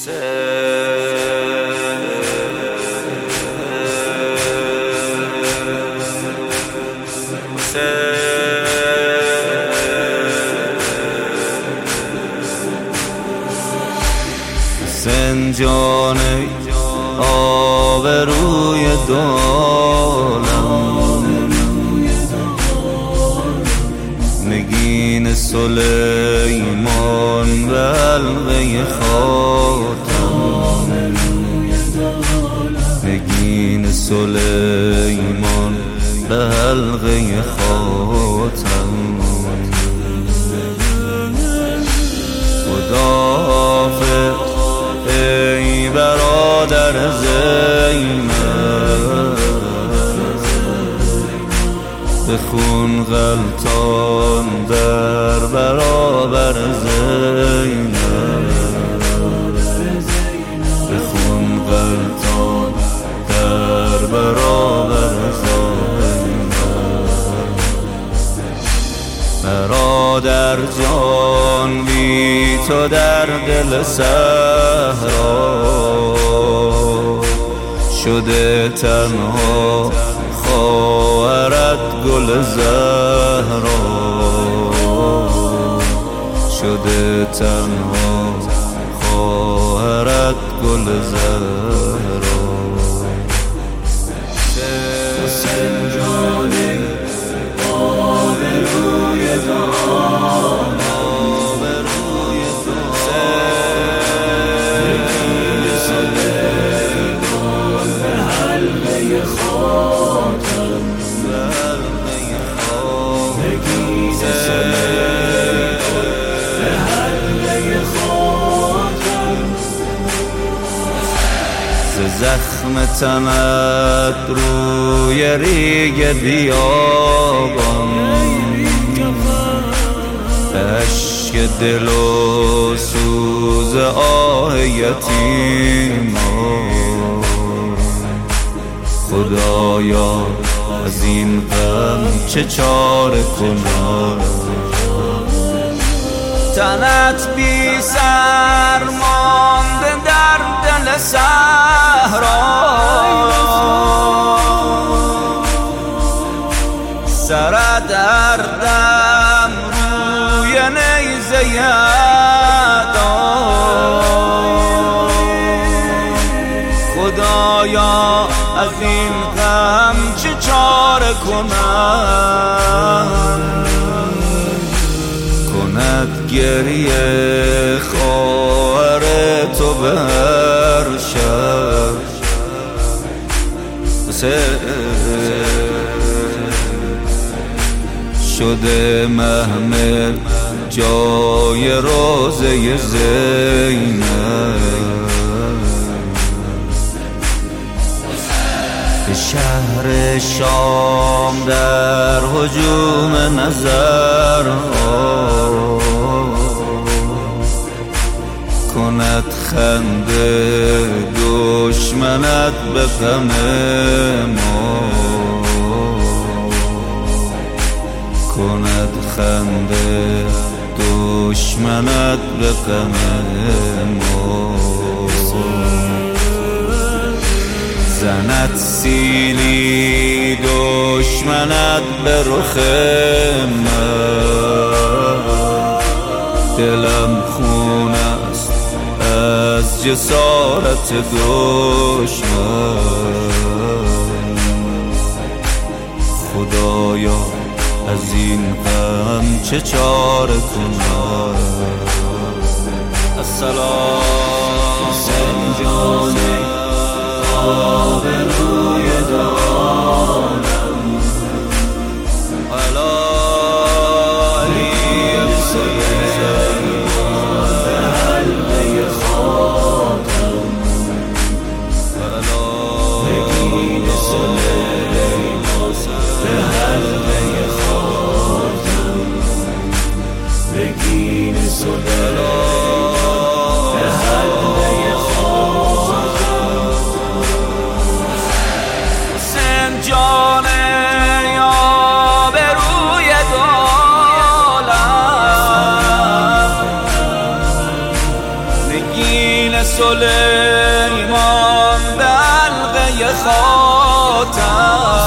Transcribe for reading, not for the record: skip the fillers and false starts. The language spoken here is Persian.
سنجان آبروی دولم، نگین سلیمان به حلقه خاتم، نگین سلیمان به حلقه خاتم. خداحافظ ای برادر زینب، به خون غلطان در برابر زینب، به خون غلطان در برابر زینب. برادر جان بی تو در دل صحرا شده تنها، خواهرت گل زهرا شده تنها، خواهرت گل زهرا. سنجان آبروی دولم، نگین سلیمان به حلقه خاتم، نگین سلیمان به حلقه خاتم. ز زخم تنت روی ریگ بیابان، به اشک دل و سوز آه یتیمان. خدایا از این غم چه چاره کنم، تنت بی سر مانده در دل صحرا، سر دردم روی نیزه یدا. خدایا از این غم چه چاره کنم، کند گریه خواهر تو به هر شب. شده محمل جای روضه زینب، به شهر شام در هجوم نظرها کند خنده دشمنت به غم ما، کند خنده دشمنت به غم ما. زند سیلی دشمنت به رخ من، دلم خون است از جسارت دشمن. خدایا از این غم چه چاره کنم. السلام سنجان آبروی دولم، نگین سلیمان به حلقه خاتم، نگین سلیمان به حلقه خاتم، نگین سلیمان به حلقه خاتم. سنجان آبروی دولم، نگین سلیمان به حلقه خاتم